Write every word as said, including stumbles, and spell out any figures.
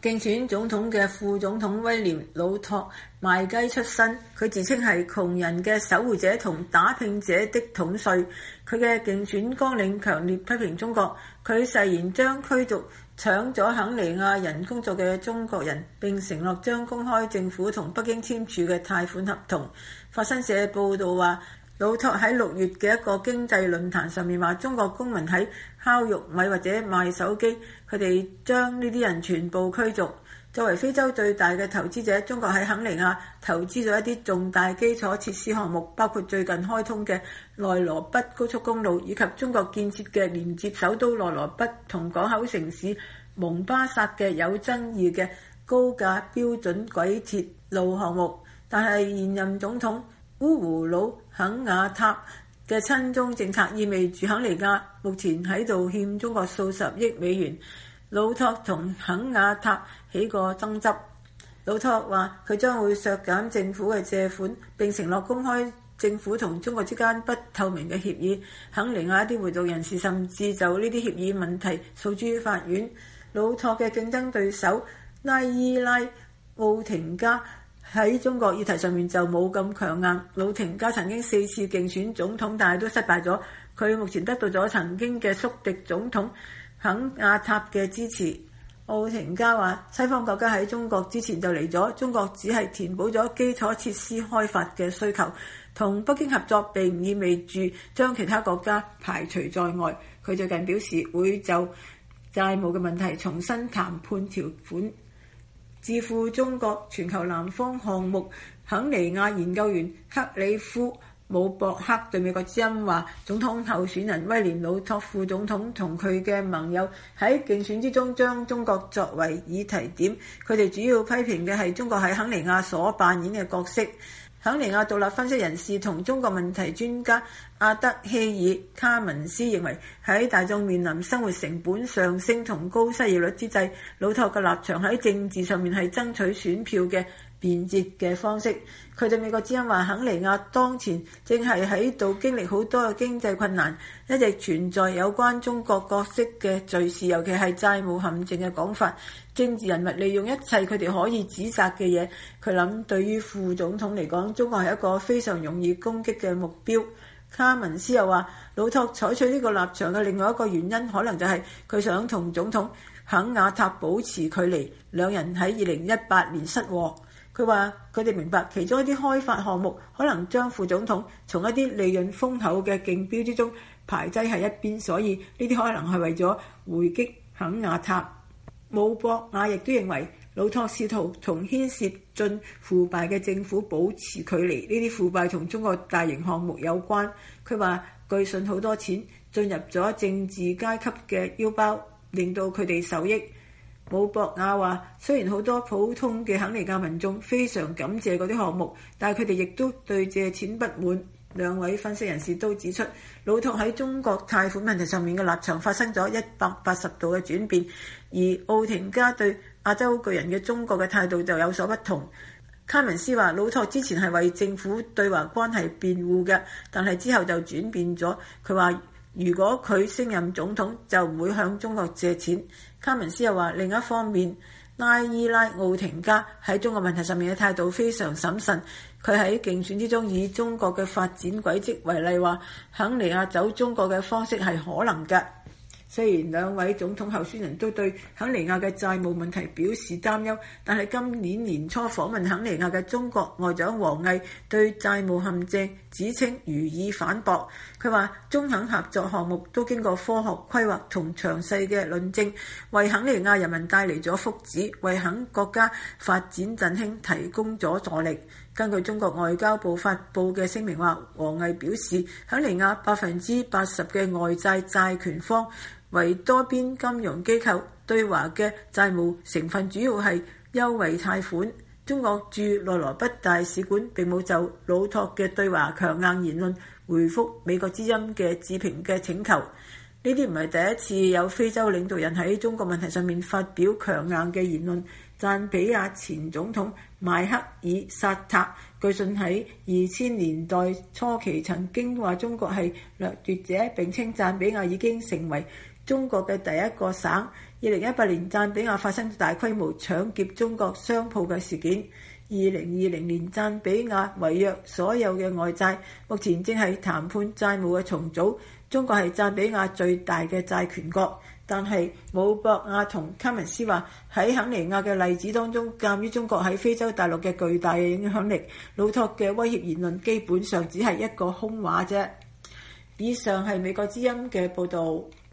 競選總統嘅副總統威廉魯托賣雞出身，佢自稱係窮人嘅守護者同打拼者的統帥。佢嘅競選綱領強烈批評中國，佢誓言將驅逐搶咗肯尼亞人工作嘅中國人，並承諾將公開政府同北京簽署嘅貸款合同。法新社報導話，魯托喺六月嘅一個經濟論壇上面話，中國公民喺烤玉米或者賣手機，佢哋將呢啲人全部驅逐。作為非洲最大嘅投資者，中國喺肯尼亞投資咗一啲重大基礎設施項目，包括最近開通嘅內羅畢高速公路，以及中國建設嘅連接首都內羅畢同港口城市蒙巴薩嘅有爭議嘅高架標準軌鐵路項目。但係現任總統烏胡魯肯雅塔嘅親中政策意味住肯尼亞目前喺度欠中國數十億美元。魯托同肯雅塔起過爭執。魯托話佢將會削減政府嘅借款，並承諾公開政府同中國之間不透明嘅協議。肯尼亞一啲活動人士甚至就呢啲協議問題訴諸於法院。魯托嘅競爭對手拉伊拉奧廷加喺中國議題上面就冇咁強硬。魯廷加曾經四次競選總統，但係都失敗咗。佢目前得到咗曾經嘅宿敵總統肯雅塔嘅支持。奧廷加話，西方國家喺中國之前就嚟咗，中國只係填補咗基礎設施開發嘅需求。同北京合作並唔意味住將其他國家排除在外。佢最近表示會就債務嘅問題重新談判條款。智庫中國全球南方項目肯尼亞研究員克里夫姆博克對美國之音話，總統候選人威廉魯托副總統同佢嘅盟友喺競選之中將中國作為議題點，佢哋主要批評嘅係中國喺肯尼亞所扮演嘅角色。肯尼亞獨立分析人士同中國問題專家阿德希爾卡文斯認為，喺大眾面臨生活成本上升同高失業率之際，魯托嘅立場喺政治上面係爭取選票嘅便捷嘅方式。佢對美國之音話，肯尼亞當前正係喺度經歷好多嘅經濟困難，一直存在有關中國角色嘅敘事，尤其係債務陷阱嘅講法。政治人物利用一切佢哋可以指責嘅嘢。佢諗對於副總統嚟講，中國係一個非常容易攻擊嘅目標。卡文斯又話，魯托採取呢個立場嘅另外一個原因，可能就係佢想同總統肯雅塔保持距離，兩人喺二零一八年失和。佢話佢哋明白其中一啲開發項目可能將副總統從一啲利潤豐厚嘅競標之中排擠喺一邊，所以呢啲可能係為咗回擊肯雅塔。姆博亞亦都認為魯托試圖同牽涉進腐敗嘅政府保持距離，呢啲腐敗同中國大型項目有關。佢話據信好多錢進入咗政治階級嘅腰包，令到佢哋受益。姆博亞話，雖然好多普通嘅肯尼亞民眾非常感謝嗰啲項目，但係佢哋亦都對借錢不滿。兩位分析人士都指出，魯托喺中國貸款問題上面嘅立場發生咗一百八十度嘅轉變，而奧廷加對亞洲巨人嘅中國嘅態度就有所不同。卡文斯話，魯托之前係為政府對華關係辯護嘅，但係之後就轉變咗。佢話如果佢升任總統，就唔會向中國借錢。卡文斯又話，另一方面，拉伊拉奧廷加喺中國問題上面嘅態度非常審慎。佢喺競選之中以中國嘅發展軌跡為例，話肯尼亞走中國嘅方式係可能嘅。雖然兩位總統候選人都對肯尼亞嘅債務問題表示擔憂，但係今年年初訪問肯尼亞嘅中國外長王毅對債務陷阱指稱予以反駁。佢話中肯合作項目都經過科學規劃同詳細嘅論證，為肯尼亞人民帶嚟咗福祉，為肯國家發展振興提供咗助力。根據中國外交部發布嘅聲明話，王毅表示，肯尼亞百分之八十嘅外債債權方為多邊金融機構，對華嘅債務成分主要係優惠貸款。中國駐內羅畢大使館並冇就魯托嘅對華強硬言論回覆美國之音嘅置評嘅請求。呢啲唔係第一次有非洲領導人喺中國問題上面發表強硬嘅言論。贊比亞前總統邁克爾薩塔據信喺二千年代初期曾經話中國係掠奪者，並稱贊比亞已經成為中國嘅第一個省， 零一八年贊比亞發生大規模搶劫中國商鋪嘅事件。二零二零年贊比亞違約所有嘅外債，目前正係談判債務嘅重組。中國係贊比亞最大嘅債權國，但係姆博亞同卡文斯話喺肯尼亞嘅例子當中，鑑於中國喺非洲大陸嘅巨大嘅影響力，魯托嘅威脅言論基本上只係一個空話啫。以上係美國之音嘅報導。